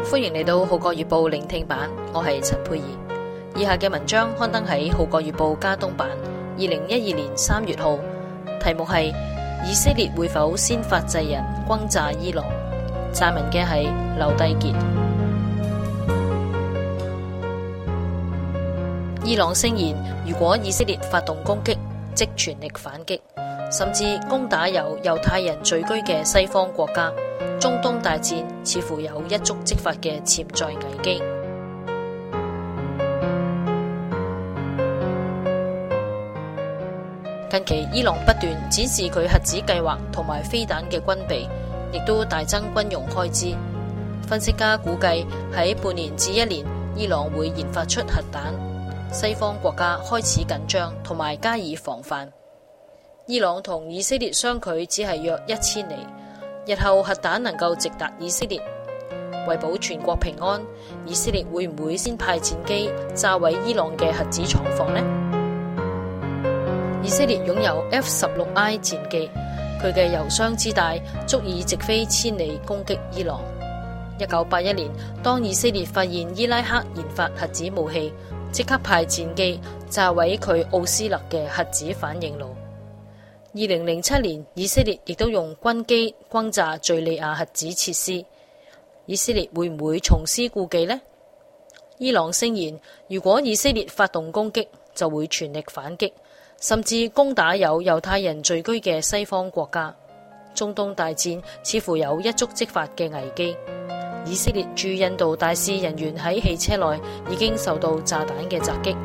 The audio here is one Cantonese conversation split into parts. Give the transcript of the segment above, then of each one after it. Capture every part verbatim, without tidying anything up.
歡迎嚟到《號角月報》聆聽版，我係陳佩儀。以下嘅文章刊登喺《號角月報》加東版，二零一二年三月號，題目係以色列會否先發制人轟炸伊朗？撰文嘅係劉帝傑。伊朗聲言，如果以色列發動攻擊，即全力反擊，甚至攻打由猶太人聚居嘅西方國家。中東大戰似乎有一觸即發嘅潛在危機。近期伊朗不斷展示佢核子計劃同埋飛彈嘅軍備，亦都大增軍用開支。分析家估計喺半年至一年，伊朗會研發出核彈。西方國家開始緊張同埋加以防範。伊朗同以色列相距只係約一千里。日後核彈能夠直達以色列，為保全國平安，以色列會唔會先派戰機炸毀伊朗嘅核子廠房呢？以色列擁有 F 十六 I 戰機，佢嘅油箱之大足以直飛千里攻擊伊朗。一九八一年，當以色列發現伊拉克研發核子武器，即刻派戰機炸毀佢奧斯勒嘅核子反應爐。二零零七年，以色列亦都用軍機轟炸敘利亞核子設施。以色列會唔會重施故技呢？伊朗聲言，如果以色列發動攻擊，就會全力反擊，甚至攻打有猶太人聚居嘅西方國家。中東大戰似乎有一觸即發嘅危機。以色列駐印度大使人員喺汽車內已經受到炸彈嘅襲擊。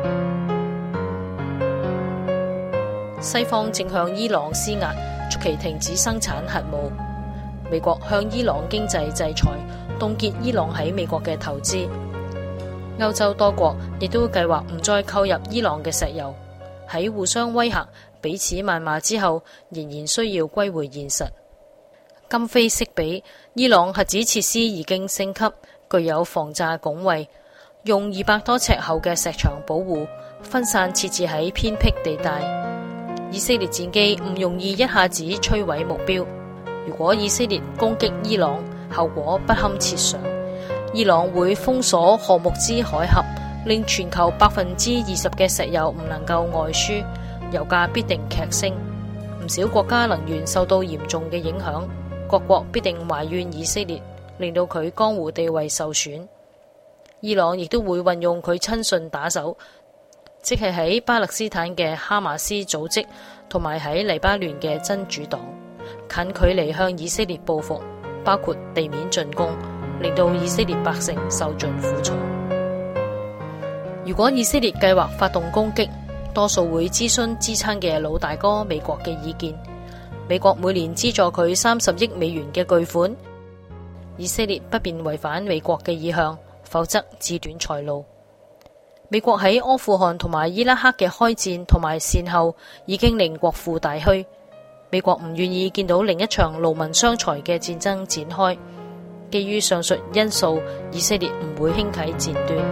西方正向伊朗施壓，促其停止生產核武。美國向伊朗經濟制裁，凍結伊朗喺美國嘅投資。歐洲多國亦都計劃唔再購入伊朗嘅石油。喺互相威嚇、彼此謾罵之後，仍然需要歸回現實。今非昔比，伊朗核子設施已經升級，具有防炸拱衛，用二百多尺厚嘅石牆保護，分散設置喺偏僻地帶。以色列戰機唔容易一下子摧毀目標。如果以色列攻擊伊朗，後果不堪設想。伊朗會封鎖荷木茲海峽，令全球百分之二十嘅石油唔能夠外輸，油價必定劇升。唔少國家能源受到嚴重嘅影響，各國必定埋怨以色列，令到佢江湖地位受損。伊朗亦都會運用佢親信打手，即係喺巴勒斯坦嘅哈馬斯組織同埋喺黎巴嫩嘅真主黨，近距離向以色列報復，包括地面進攻，令到以色列百姓受盡苦楚。如果以色列計劃發動攻擊，多數會諮詢支撐嘅老大哥美國嘅意見。美國每年資助佢三十億美元嘅巨款，以色列不便違反美國嘅意向，否則自斷財路。美國喺阿富汗同埋伊拉克嘅開戰同埋善後已經令國庫大虛，美國唔願意見到另一場勞民傷財嘅戰爭展開。基於上述因素，以色列唔會輕啟戰端。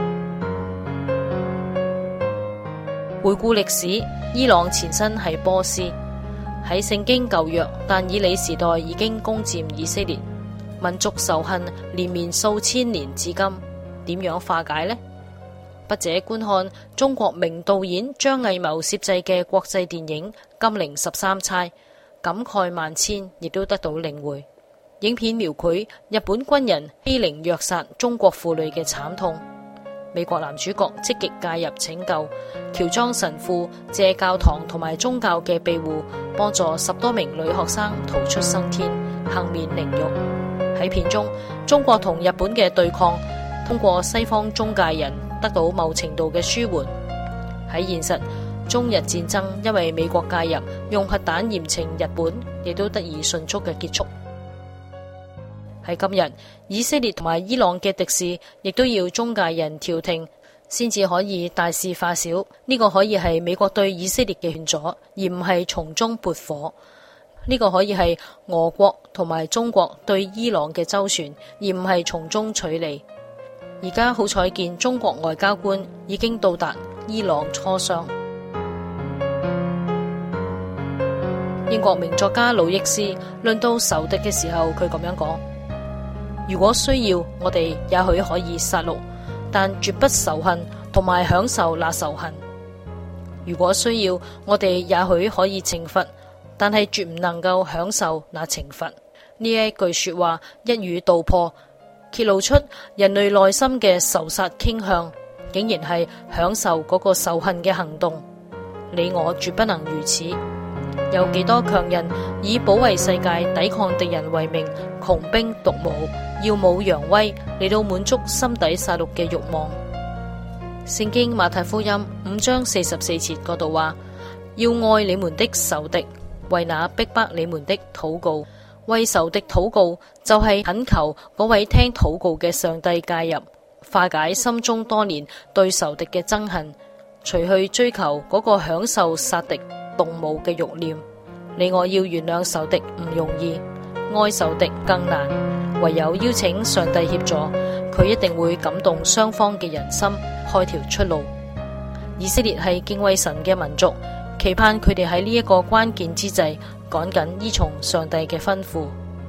回顧歷史，伊朗前身係波斯，喺聖經舊約但以理時代已經攻佔以色列，民族仇恨連綿數千年至今，點樣化解呢？筆者觀看中國名導演張藝謀攝製嘅國際電影《金陵十三釵》，感慨萬千，亦都得到領會。影片描繪日本軍人欺凌虐殺中國婦女嘅慘痛，美國男主角積極介入拯救，喬裝神父借教堂同埋宗教嘅庇護，幫助十多名女學生逃出生天，幸免凌辱。喺片中，中國同日本嘅對抗通過西方中介人得到某程度嘅舒緩。喺現實，中日戰爭因為美國介入，用核彈嚴懲日本，亦都得以迅速嘅結束。喺今日，以色列同埋伊朗嘅敵視，亦都要中介人調停，先至可以大事化小。呢個可以係美國對以色列嘅勸阻，而唔係從中撥火。呢個可以係俄國同埋中國對伊朗嘅周旋，而唔係從中取利。而家好彩見中國外交官已經到達伊朗磋商。英國名作家魯益斯論到仇敵嘅時候，佢咁樣講： 如果需要，我哋也許可以殺戮，但絕不仇恨同埋享受那仇恨。如果需要，我哋也許可以懲罰，但係絕唔能夠享受那懲罰。呢一句說話一語道破，揭露出人類內心嘅仇殺傾向，竟然係享受嗰個仇恨嘅行動。你我絕不能如此。有幾多強人以保衛世界、抵抗敵人為名，窮兵黷武，耀武揚威，嚟到滿足心底殺戮嘅慾望。聖經馬太福音五章四十四節嗰度話：要愛你們的仇敵，為那逼迫你們的禱告。為仇敵禱告，就係懇求嗰位聽禱告嘅上帝介入，化解心中多年對仇敵嘅憎恨，除去追求嗰個享受殺敵動武嘅慾念。你我要原諒仇敵唔容易，愛仇敵更難，唯有邀請上帝協助，佢一定會感動雙方嘅人心，開條出路。以色列係敬畏神嘅民族，期盼佢哋喺呢一個關鍵之際趕緊依從上帝嘅吩咐。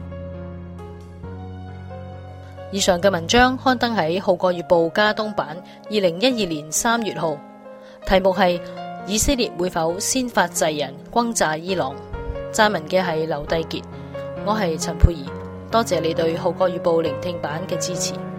以上嘅文章刊登喺《號角月報》加東版二零一二年三月號，題目係以色列會否先發制人轟炸伊朗？撰文嘅係劉帝傑，我係陳佩儀，多謝你對《號角月報》聆聽版嘅支持。